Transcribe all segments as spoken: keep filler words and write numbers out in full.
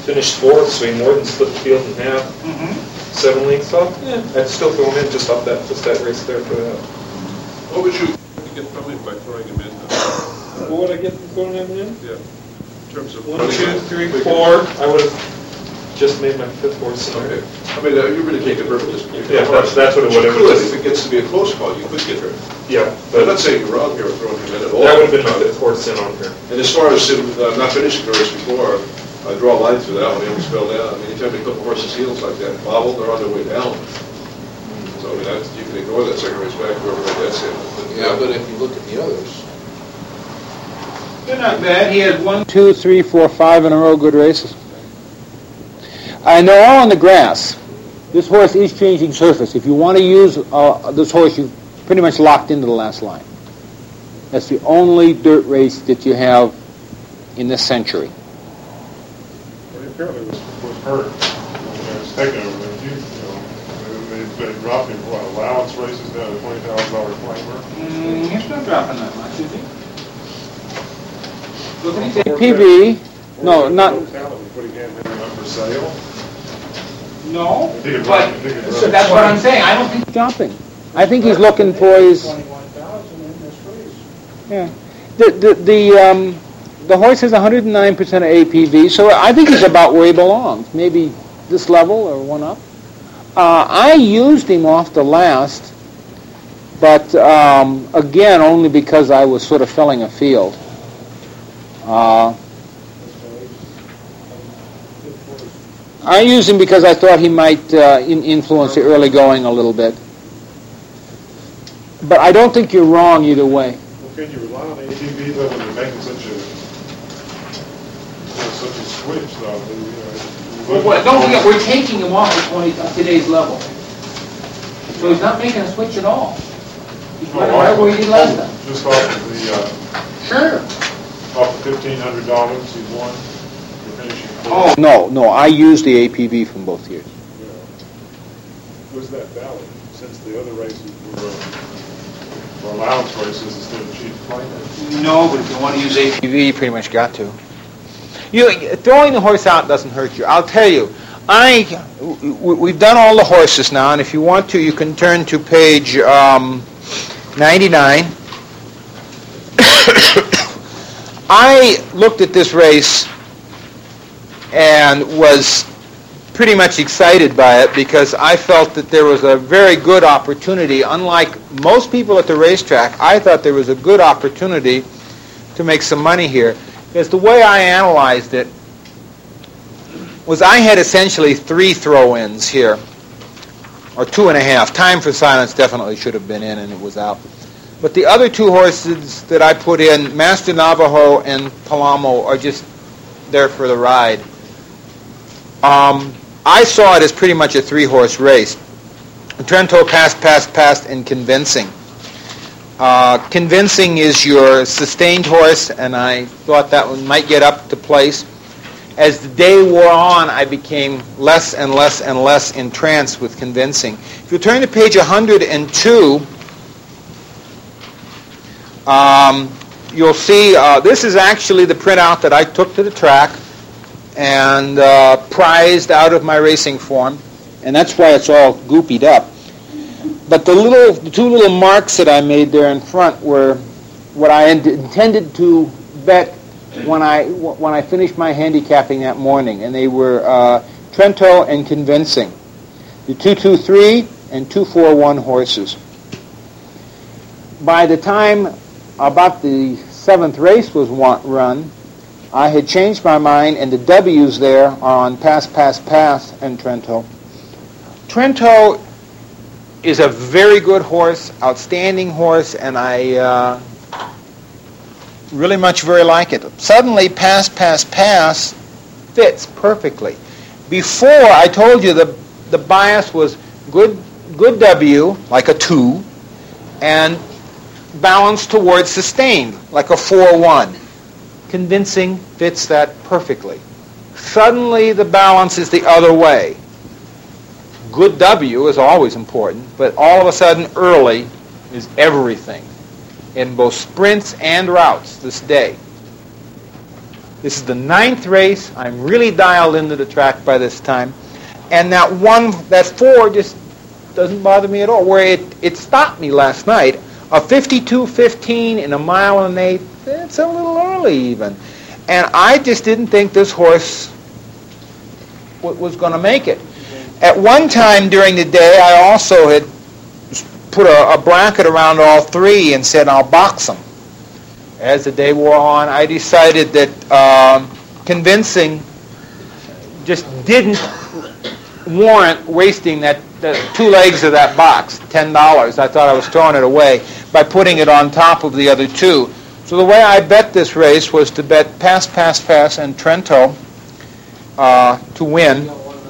finished fourth, so he more than split the field in half. Mm-hmm. Seven lengths off. Yeah, I'd still throw him in just off that, just that race there for that. What would you get from him by throwing him in? What would I get from throwing him in? Yeah. In terms of One, two, three, four. I would have just made my fifth horse. Okay. I mean, uh, you really can't get rid of this particular Yeah, that's, that's what it would have been. been. If it gets to be a close call, you could get rid of it. Yeah. But let's say you're wrong here throwing him in at all. That would have been my fifth horse in on here. And as far as him uh, not finishing the race before, I draw a line through that one. He almost fell down. I mean, anytime you put horses' heels like that bobbled, they're on their way down. So, I mean, that's, you can ignore that second race back, whoever made that statement. But, Yeah, but if you look at the others. They're not bad. He had one, Two, three, four, five in a row good races. And they're all on the grass. This horse is changing surface. If you want to use uh, this horse, you've pretty much locked into the last line. That's the only dirt race that you have in this century. Well, he apparently was, was hurt when he was taken over there. You, you know, they, they dropped him, what, allowance races down to twenty thousand dollars claimer? mm, he's not dropping that much, is he? Look at his A P V, no, not, Putting him up for sale? No, He could but, run- he could so run that's what I'm twenty. saying. I don't think jumping. I think he's looking for his, Twenty-one thousand in this race. yeah. The, the, the, um, the horse has one hundred nine percent of A P V, so I think he's about where he belongs. Maybe this level or one up. Uh, I used him off the last, but um, again, only because I was sort of filling a field. Uh, I used him because I thought he might uh, in influence the early going a little bit. But I don't think you're wrong either way. Well, can you rely on A T V though when you're making such a, you know, such a switch though? You know, Well, what- don't forget, we're taking him off at twenty, uh, today's level. So he's not making a switch at all. He's No, running right off where of- he did last time. Just off of the, uh, Sure. off the fifteen hundred dollars he's won for finishing fourth. Oh, No, no, I used the A P V from both years. You know, was that valid since the other races were, uh, were allowance races instead of cheap claimers? no, but if you want to use A P V, A P V, you pretty much got to. You throwing the horse out doesn't hurt you. I'll tell you, I w- w- we've done all the horses now, and if you want to, you can turn to page um, ninety-nine. I looked at this race and was pretty much excited by it because I felt that there was a very good opportunity. Unlike most people at the racetrack, I thought there was a good opportunity to make some money here. Because the way I analyzed it was I had essentially three throw-ins here, or two and a half. Time for Silence definitely should have been in, and it was out. But the other two horses that I put in, Master Navajo and Palamo, are just there for the ride. Um, I saw it as pretty much a three-horse race. Trento, Past, Past, Past, and Convincing. Uh, convincing is your sustained horse, and I thought that one might get up to place. As the day wore on, I became less and less and less entranced with Convincing. If you turn to page one hundred two, um, you'll see uh, this is actually the printout that I took to the track and uh, prized out of my racing form, and that's why it's all goopied up. But the little, the two little marks that I made there in front were what I in- intended to bet when I when I finished my handicapping that morning, and they were uh, Trento and Convincing, the two two three and two four one horses. By the time about the seventh race was wa- run, I had changed my mind, and the W's there are on Pass, Pass, Pass and Trento. Trento is a very good horse, outstanding horse, and I uh, really much very like it. Suddenly, Pass, Pass, Pass fits perfectly. Before, I told you the the bias was good, good W, like a two, and balanced towards sustained, like a four one. Convincing fits that perfectly. Suddenly, the balance is the other way. Good W is always important, but all of a sudden, early is everything in both sprints and routes this day. This is the ninth race. I'm really dialed into the track by this time. And that one, that four just doesn't bother me at all. Where it, it stopped me last night, a fifty-two fifteen in a mile and an eighth, it's a little early even. And I just didn't think this horse w- was going to make it. At one time during the day, I also had put a, a bracket around all three and said, I'll box them. As the day wore on, I decided that um, convincing just didn't warrant wasting that the two legs of that box, ten dollars. I thought I was throwing it away by putting it on top of the other two. So the way I bet this race was to bet Pass, Pass, Pass and Trento uh, to win,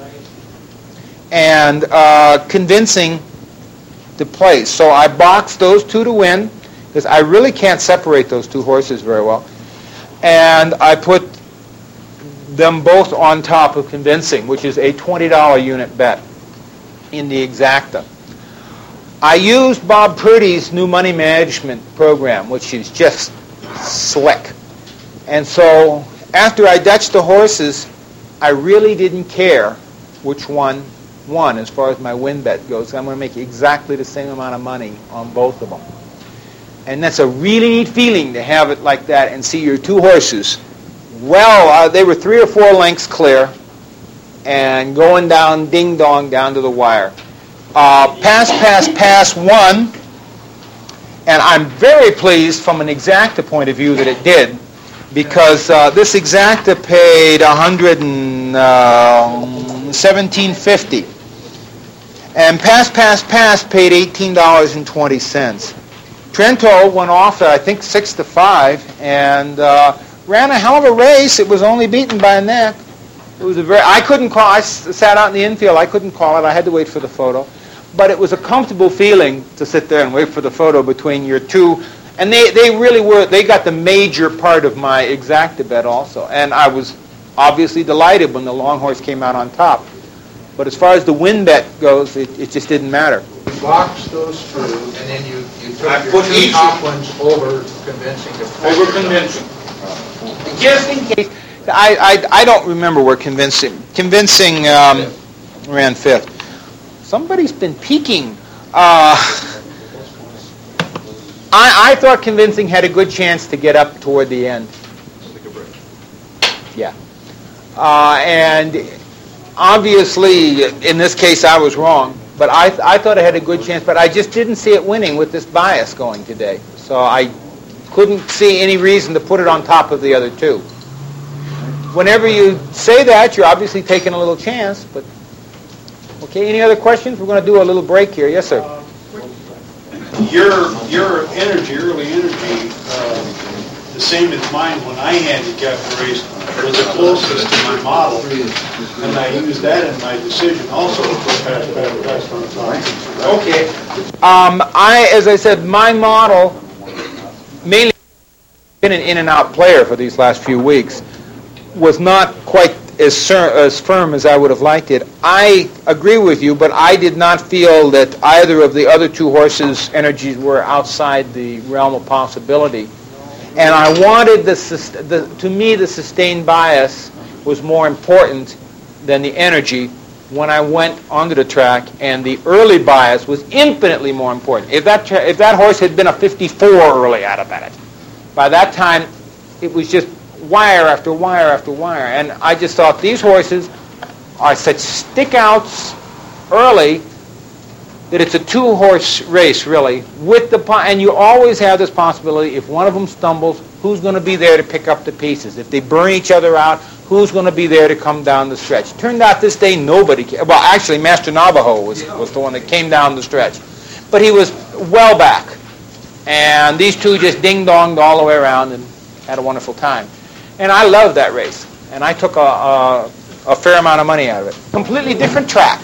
and uh, convincing to place. So I boxed those two to win, because I really can't separate those two horses very well. And I put them both on top of convincing, which is a twenty dollar unit bet in the exacta. I used Bob Purdy's new money management program, which is just slick. And so after I Dutched the horses, I really didn't care which one won as far as my win bet goes. I'm going to make exactly the same amount of money on both of them. And that's a really neat feeling to have it like that and see your two horses. Well, uh, they were three or four lengths clear and going down, ding-dong, down to the wire. Uh, pass, pass, pass won. And I'm very pleased from an exacta point of view that it did, because uh, this exacta paid one hundred seventeen fifty, and Pass, Pass, Pass paid eighteen dollars and twenty cents. Trento went off at, I think, six to five, and uh, ran a hell of a race. It was only beaten by a neck. It was a very. I couldn't call. I s- sat out in the infield. I couldn't call it. I had to wait for the photo. But it was a comfortable feeling to sit there and wait for the photo between your two. And they, they really were, they got the major part of my exacta bet also. And I was obviously delighted when the long horse came out on top. But as far as the win bet goes, it, it just didn't matter. You boxed those two, and then you, you I took put your two each- top ones over convincing to place Over yourself. convincing. Just in case, I, I, I don't remember where convincing, convincing um, ran fifth. Somebody's been peeking. Uh, I, I thought convincing had a good chance to get up toward the end. Yeah. Uh, and obviously, in this case, I was wrong. But I, I thought it had a good chance. But I just didn't see it winning with this bias going today. So I couldn't see any reason to put it on top of the other two. Whenever you say that, you're obviously taking a little chance. But okay, any other questions? We're going to do a little break here. Yes, sir. Your your energy, early energy, uh, the same as mine when I handicapped the race, was the closest to my model, and I used that in my decision also to put that that best on top. Okay. Um, I, as I said, my model mainly been an in and out player for these last few weeks, was not quite as, sur- as firm as I would have liked it. I agree with you, but I did not feel that either of the other two horses' energies were outside the realm of possibility. And I wanted the, sus- the to me, the sustained bias was more important than the energy when I went onto the track, and the early bias was infinitely more important. If that tra- if that horse had been a fifty-four early, I'd have bet it. By that time, it was just wire after wire after wire, and I just thought these horses are such stick-outs early that it's a two-horse race, really, with the po- and you always have this possibility, if one of them stumbles, who's going to be there to pick up the pieces? If they burn each other out, who's going to be there to come down the stretch? Turned out this day nobody ca- well, actually, Master Navajo was, was the one that came down the stretch. But he was well back. And these two just ding-donged all the way around and had a wonderful time. And I loved that race. And I took a, a, a fair amount of money out of it. Completely different track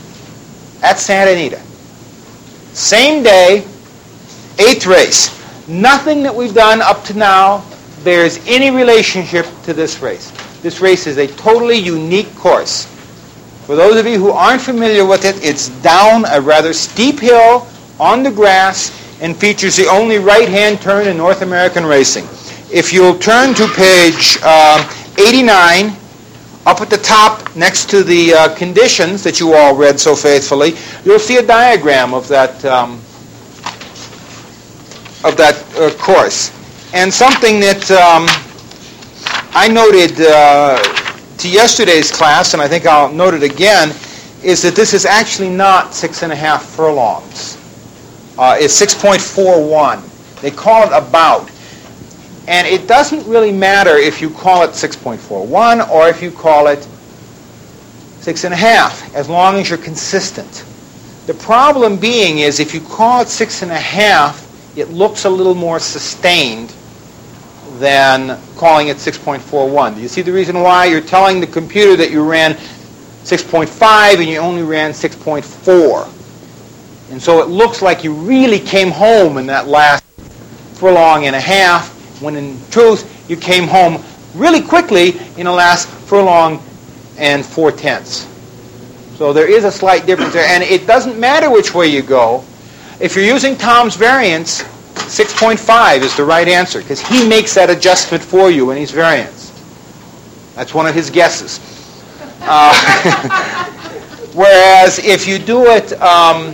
at Santa Anita. Same day, eighth race. Nothing that we've done up to now bears any relationship to this race. This race is a totally unique course. For those of you who aren't familiar with it, it's down a rather steep hill on the grass and features the only right-hand turn in North American racing. If you'll turn to page uh, eighty-nine, up at the top next to the uh, conditions that you all read so faithfully, you'll see a diagram of that um, of that uh, course. And something that um, I noted uh, to yesterday's class, and I think I'll note it again, is that this is actually not six and a half furlongs. Uh, it's six point four one. They call it about. And it doesn't really matter if you call it six point four one or if you call it six and a half, as long as you're consistent. The problem being is if you call it six and a half, it looks a little more sustained than calling it six point four one. Do you see the reason why? You're telling the computer that you ran six point five and you only ran six point four. And so it looks like you really came home in that last furlong and a half, when in truth you came home really quickly in the last furlong and four tenths. So there is a slight difference there, and it doesn't matter which way you go. If you're using Tom's variance, six point five is the right answer, because he makes that adjustment for you in his variance. That's one of his guesses. Uh, whereas if you do it, um,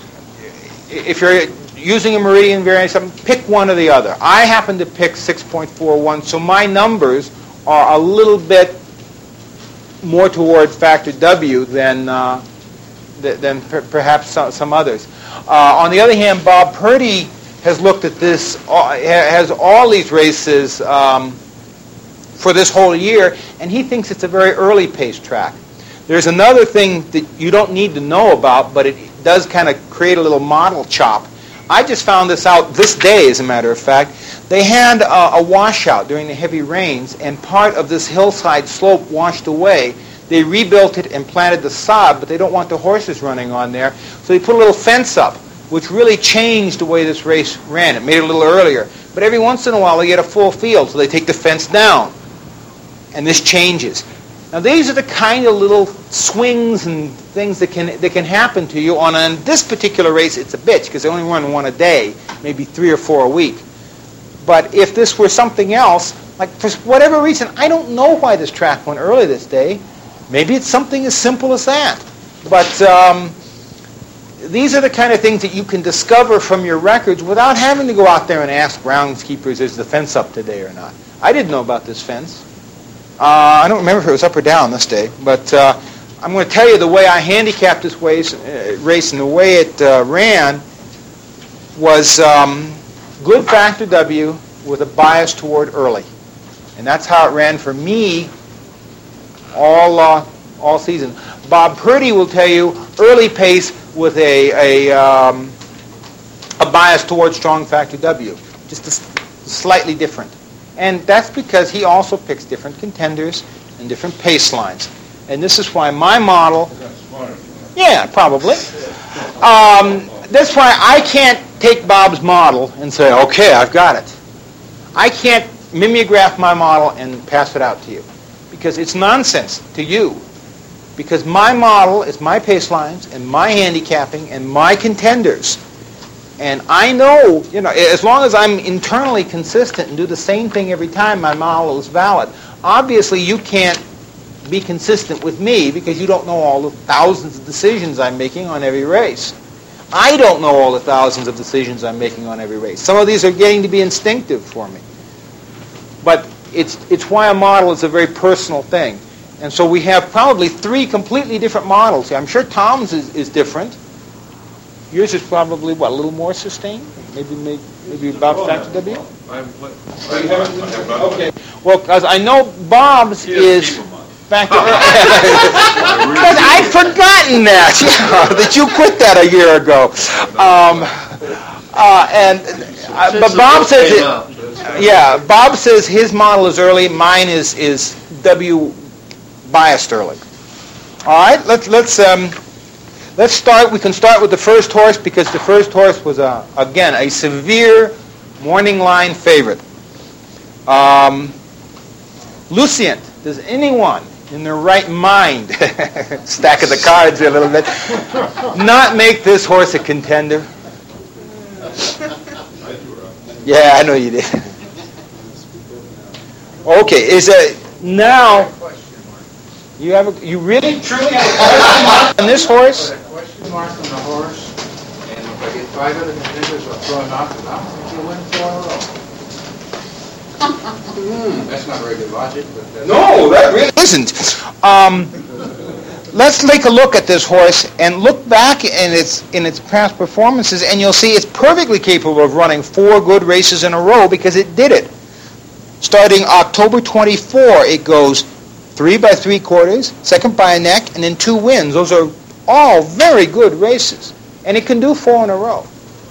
if you're using a meridian variance, pick one or the other. I happen to pick six point four one, so my numbers are a little bit more toward factor W than uh, th- than per- perhaps some, some others. Uh, on the other hand, Bob Purdy has looked at this, uh, has all these races um, for this whole year, and he thinks it's a very early pace track. There's another thing that you don't need to know about, but it does kind of create a little model chop. I just found this out this day, as a matter of fact. They had uh, a washout during the heavy rains, and part of this hillside slope washed away. They rebuilt it and planted the sod, but they don't want the horses running on there, so they put a little fence up, which really changed the way this race ran. It made it a little earlier. But every once in a while, they get a full field, so they take the fence down, and this changes. Now, these are the kind of little swings and things that can that can happen to you. On, on this particular race, it's a bitch, because they only run one a day, maybe three or four a week. But if this were something else, like for whatever reason, I don't know why this track went early this day. Maybe it's something as simple as that. But um, these are the kind of things that you can discover from your records without having to go out there and ask groundskeepers, is the fence up today or not? I didn't know about this fence. Uh, I don't remember if it was up or down this day, but uh, I'm going to tell you the way I handicapped this race, uh, race and the way it uh, ran was um, good factor W with a bias toward early. And that's how it ran for me all uh, all season. Bob Purdy will tell you early pace with a a, um, a bias toward strong factor W, just a, slightly different. And that's because he also picks different contenders and different pace lines. And this is why my model... Yeah, probably. Um, that's why I can't take Bob's model and say, okay, I've got it. I can't mimeograph my model and pass it out to you, because it's nonsense to you. Because my model is my pace lines and my handicapping and my contenders. And I know, you know, as long as I'm internally consistent and do the same thing every time, my model is valid. Obviously, you can't be consistent with me because you don't know all the thousands of decisions I'm making on every race. I don't know all the thousands of decisions I'm making on every race. Some of these are getting to be instinctive for me. But it's it's why a model is a very personal thing. And so we have probably three completely different models. I'm sure Tom's is, is different. Yours is probably, what, a little more sustained? Maybe maybe, maybe about factor W? Okay. Well, because I know Bob's is factor... Because I'd forgotten that, yeah, that you quit that a year ago. Um, uh, and uh, But Bob says... It, yeah, Bob says his model is early. Mine is, is W biased early. All right, let's... let's um, Let's start, we can start with the first horse, because the first horse was, a, again, a severe morning line favorite. Um, Lucient, does anyone in their right mind, stack of the cards here a little bit, not make this horse a contender? Yeah, I know you did. Okay, is a, Now, Question mark. you have a, you really truly have a question mark on this horse? Put a question mark on the horse, and if I get five other contenders, I'll throw a knock, and I don't think you'll win four in a row. That's not very good logic, but that's... No, that really isn't. Um, let's take a look at this horse and look back in its in its past performances, and you'll see it's perfectly capable of running four good races in a row because it did it. Starting October twenty-fourth, it goes three by three quarters, second by a neck, and then two wins. Those are all very good races, and it can do four in a row.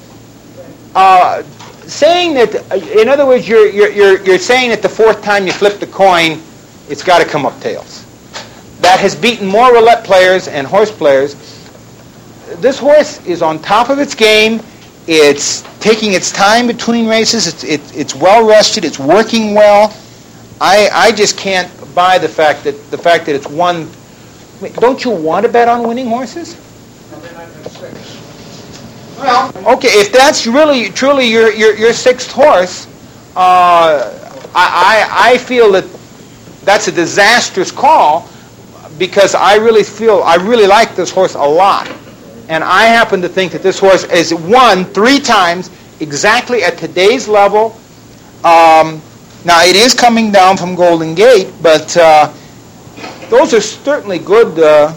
Uh, saying that, in other words, you're, you're, you're, you're saying that the fourth time you flip the coin, it's got to come up tails. That has beaten more roulette players and horse players. This horse is on top of its game. It's taking its time between races. It's, it, it's well rested. It's working well. I, I just can't buy the fact that the fact that it's won. Wait, don't you want to bet on winning horses? And then I'm at six. Well, okay, if that's really, truly your your, your sixth horse, uh, I, I I feel that that's a disastrous call because I really feel, I really like this horse a lot. And I happen to think that this horse has won three times exactly at today's level. Um, now, it is coming down from Golden Gate, but uh, those are certainly good, uh,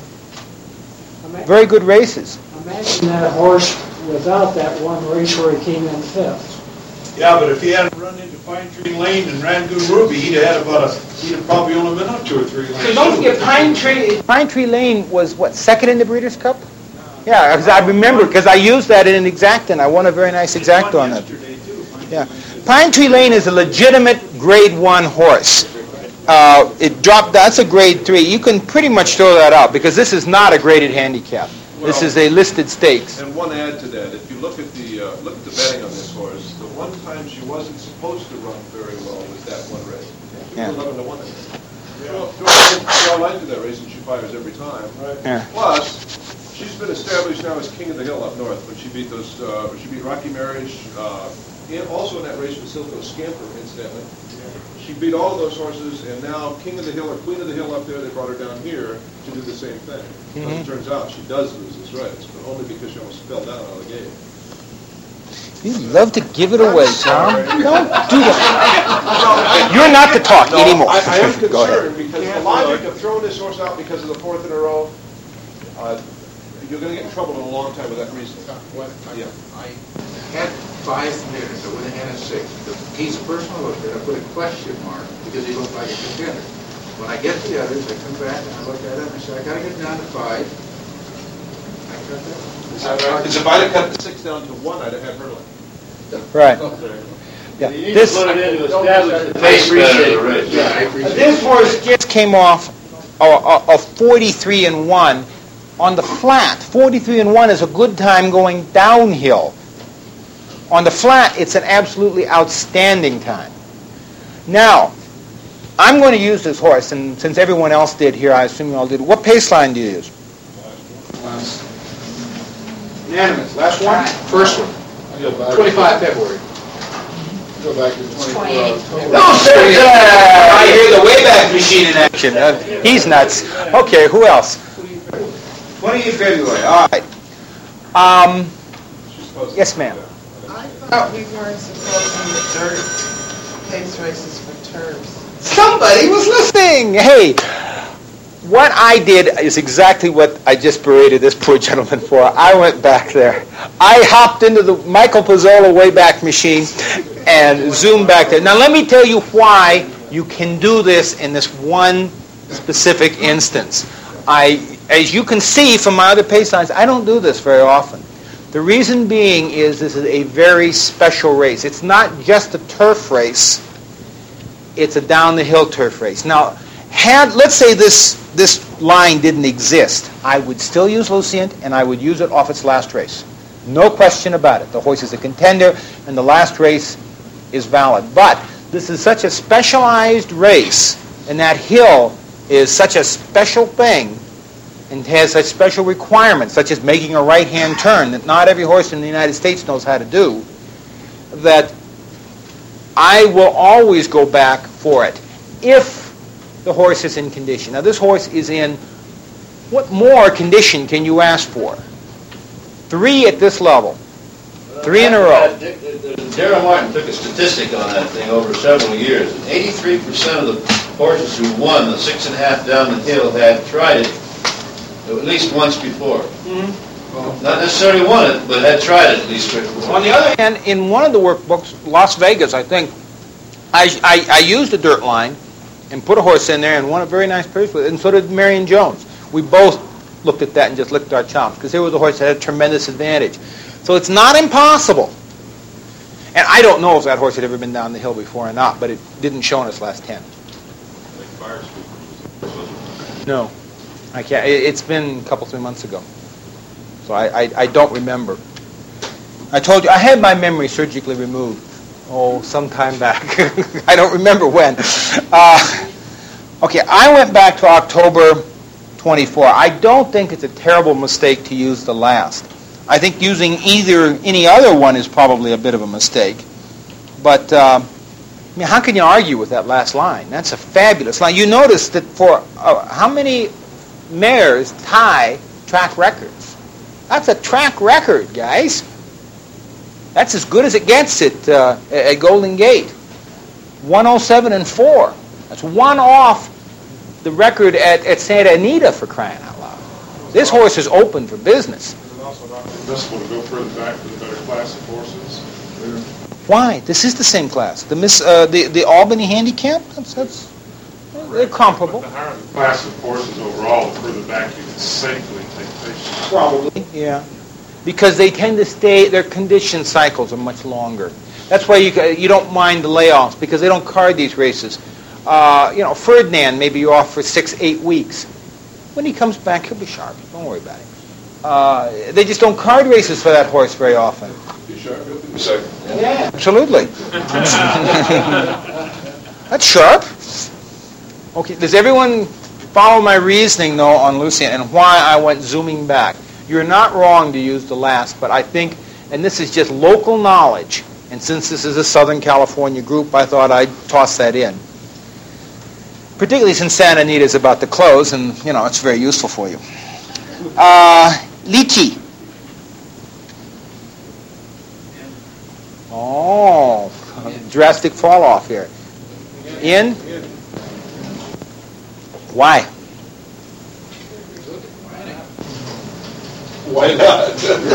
very good races. Imagine that horse without that one race where he came in fifth. Yeah, but if he hadn't run into Pine Tree Lane and Rangoon Ruby, he'd have had about a, he'd have probably only been up two or three lanes. So don't forget, Pine Tree, Pine Tree Lane was, what, second in the Breeders' Cup? Yeah, because I remember, because I used that in an exacta. I won a very nice exacta on that. Yeah, Pine Tree Lane is a legitimate Grade One horse. Uh, it dropped. That's a Grade Three. You can pretty much throw that out because this is not a graded handicap. This Well, is a listed stakes. And one add to that, if you look at the uh, look at the betting on this horse, the one time she wasn't supposed to run very well was that one race. She Yeah. was eleven to one. Throw throw a line to that race and she fires every time. Yeah. Plus, she's been established now as King of the Hill up north, when she beat those, uh, she beat Rocky Marriage, uh, and also in that race with Silco Scamper, incidentally. She beat all of those horses, and now King of the Hill or Queen of the Hill up there, they brought her down here to do the same thing. As Mhm. it turns out, she does lose this race, but only because she almost fell down out of the gate. You love to give it away, Tom. Don't do that. You're not to talk No, anymore. I, I am Go ahead. concerned because the logic of throwing this horse out because of the fourth in a row, uh, you're going to get in trouble in a long time with that reason. What, I, Yeah. I had five contenders, I went ahead of six. The piece personal looked at, I put a question mark because he looked like a contender. When I get the others, I come back and I look at it and I say, I gotta get down to five. I cut that. Because if I'd have cut the six down to one, I'd have had Hurling. Right. Yeah. This, I appreciate it. Yeah, I appreciate this it. horse just came off a, a, a forty-three and one on the flat. forty-three and one is a good time going downhill. On the flat, it's an absolutely outstanding time. Now, I'm going to use this horse, and since everyone else did here, I assume you all did. What pace line do you use? Unanimous, last one? First one, twenty-five February. Go back to twenty-four October. No, sir. I hear the Wayback Machine in action. Uh, he's nuts. Okay, who else? twentieth February. All right. Um, yes, ma'am. I thought we weren't supposed to use dirt pace races for turfs. Somebody was listening. Hey, what I did is exactly what I just berated this poor gentleman for. I went back there. I hopped into the Michael Pizzola Wayback Machine and zoomed back there. Now, let me tell you why you can do this in this one specific instance. I, as you can see from my other pace lines, I don't do this very often. The reason being is this is a very special race. It's not just a turf race. It's a down-the-hill turf race. Now, had, let's say this, this line didn't exist, I would still use Lucient, and I would use it off its last race. No question about it. The horse is a contender, and the last race is valid. But this is such a specialized race, and that hill is such a special thing, and has such special requirements, such as making a right-hand turn, that not every horse in the United States knows how to do, that I will always go back for it. If the horse is in condition. Now, this horse is in, what more condition can you ask for? Three at this level. Three in a row. Darrell Martin took a statistic on that thing over several years. eighty-three percent of the horses who won the six and a half down the hill had tried it at least once before. Mm-hmm. Well, not necessarily won it, but had tried it at least before. On the other hand, in one of the workbooks, Las Vegas, I think, I, I, I used a dirt line and put a horse in there and won a very nice purse with it, and so did Marion Jones. We both looked at that and just licked our chops because there was a horse that had a tremendous advantage. So it's not impossible. And I don't know if that horse had ever been down the hill before or not, but it didn't show in its last ten. No, I can't. It- It's been a couple, three months ago. So I, I, I don't remember. I told you, I had my memory surgically removed. Oh, some time back. I don't remember when. Uh, okay, I went back to October twenty-four. I don't think it's a terrible mistake to use the last. I think using either any other one is probably a bit of a mistake. But uh, I mean, how can you argue with that last line? That's a fabulous line. You notice that for uh, how many mares tie track records? That's a track record, guys. That's as good as it gets at, uh, at Golden Gate. one oh seven and four. That's one off the record at, at Santa Anita, for crying out loud. This horse is open for business. Is it also not permissible to go further back to the better class of horses? Why? This is the same class. The Miss, uh, the the Albany Handicap. That's that's they're comparable. The higher the class of horses overall, the further back you can safely take patients. Probably, yeah, because they tend to stay. Their condition cycles are much longer. That's why you you don't mind the layoffs because they don't card these races. Uh, you know, Ferdinand maybe you're off for six, eight weeks. When he comes back, he'll be sharp. Don't worry about it. Uh, they just don't card races for that horse very often. Be sharp, he'll be second. Yeah, absolutely. That's sharp. Okay, does everyone follow my reasoning, though, on Lucien and why I went zooming back? You're not wrong to use the last, but I think, and this is just local knowledge, and since this is a Southern California group, I thought I'd toss that in. Particularly since Santa Anita is about to close, and, you know, it's very useful for you. Uh, Lychee. Oh, drastic fall off here. In? Why? Why not?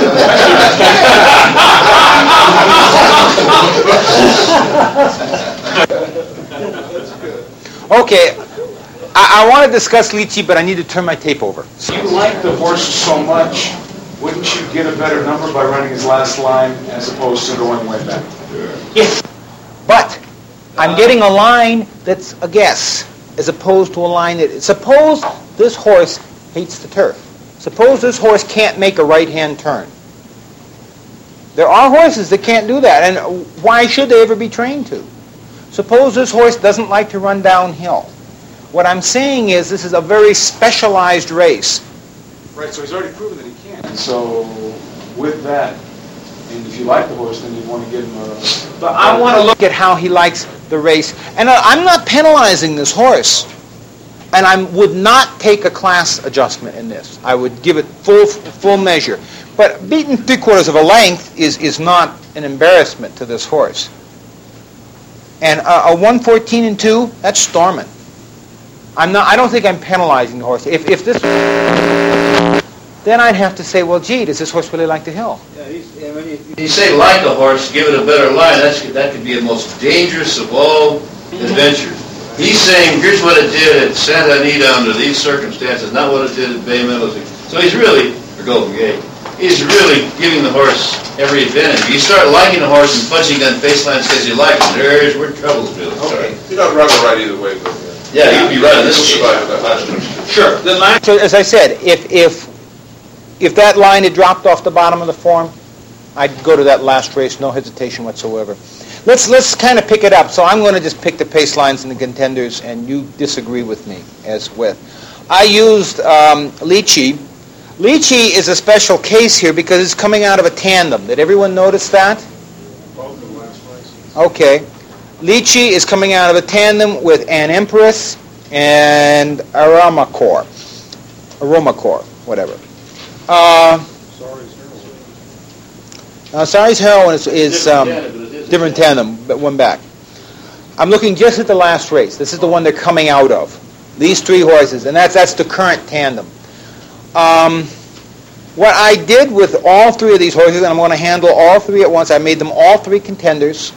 Okay, I, I want to discuss Lychee, but I need to turn my tape over. You like the horses so much, wouldn't you get a better number by running his last line as opposed to going way back? Yes, but I'm getting a line that's a guess, as opposed to a line that... Suppose this horse hates the turf. Suppose this horse can't make a right-hand turn. There are horses that can't do that, and why should they ever be trained to? Suppose this horse doesn't like to run downhill. What I'm saying is this is a very specialized race. Right, so he's already proven that he can. And so, with that, and if you like the horse, then you want to give him a... But I want to look at how he likes the race. And I'm not penalizing this horse. And I would not take a class adjustment in this. I would give it full full measure. But beaten three quarters of a length is, is not an embarrassment to this horse. And a, a one fourteen and two, that's storming. I'm not. I don't think I'm penalizing the horse. If if this, then I'd have to say, well, gee, does this horse really like the hill? Yeah, he's, I mean, if you say like a horse, give it a better line. That's that could be the most dangerous of all adventures. He's saying, here's what it did at Santa Anita under these circumstances, not what it did at Bay Meadows. So he's really, or Golden Gate, he's really giving the horse every advantage. You start liking a horse and fudging on face lines because you like him, there's where trouble's really starting. You're not wrong or right either way, but yeah, you'd be right on this You'll survive that last one. Sure. The line, so as I said, if if if that line had dropped off the bottom of the form, I'd go to that last race, no hesitation whatsoever. Let's let's kind of pick it up. So I'm going to just pick the pace lines and the contenders, and you disagree with me as with. I used um, Lychee. Lychee is a special case here because it's coming out of a tandem. Did everyone notice that? Both the last races. Okay. Lychee is coming out of a tandem with An Empress and Aromacore, Aromacore, whatever. Uh, now, Sari's Heroin is, is um, different tandem, but one back. I'm looking just at the last race. This is the one they're coming out of. These three horses, and that's that's the current tandem. Um, what I did with all three of these horses, and I'm going to handle all three at once, I made them all three contenders.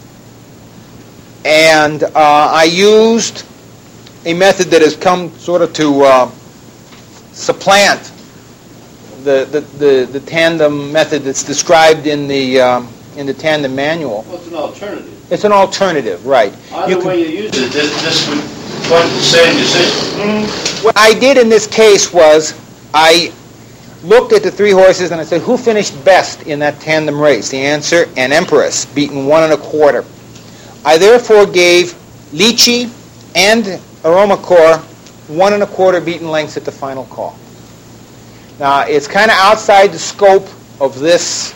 And uh, I used a method that has come sort of to uh, supplant the, the, the, the tandem method that's described in the, um, in the tandem manual. Well, it's an alternative. It's an alternative, right. Either You can- way you use it, this, this would point to the same decision. What I did in this case was I looked at the three horses and I said, who finished best in that tandem race? The answer, an Empress, beaten one and a quarter. I therefore gave Lychee and Aromacore one and a quarter beaten lengths at the final call. Now, it's kind of outside the scope of this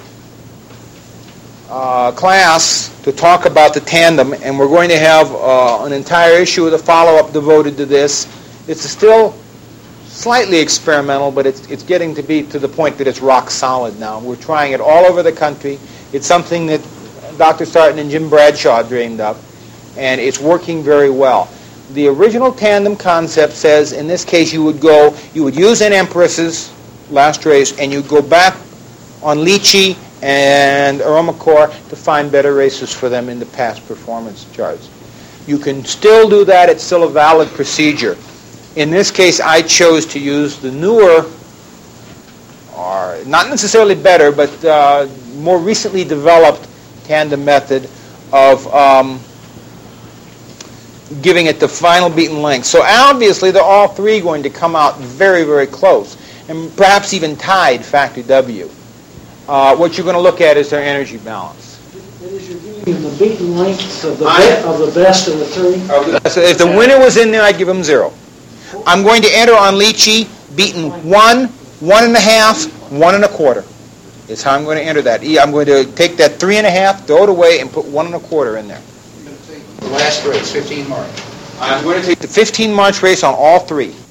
uh, class to talk about the tandem, and we're going to have uh, an entire issue of the follow-up devoted to this. It's still slightly experimental, but it's, it's getting to be to the point that it's rock solid now. We're trying it all over the country. It's something that Doctor Sarton and Jim Bradshaw dreamed up, and it's working very well. The original tandem concept says, in this case, you would go, you would use an Empress's last race, and you'd go back on Lychee and Aromacore to find better races for them in the past performance charts. You can still do that. It's still a valid procedure. In this case, I chose to use the newer, or not necessarily better, but uh, more recently developed tandem method of um, giving it the final beaten length. So obviously, they're all three going to come out very, very close, and perhaps even tied factor W. Uh, what you're going to look at is their energy balance. That is, you're giving the beaten lengths of the, be- of the best of the three? So if the winner was in there, I'd give him zero. I'm going to enter on Lychee, beaten one, one and a half, one and a quarter. Is how I'm going to enter that. I'm going to take that three and a half, throw it away, and put one and a quarter in there. The last race, fifteen March. I'm going to take the fifteen March race on all three.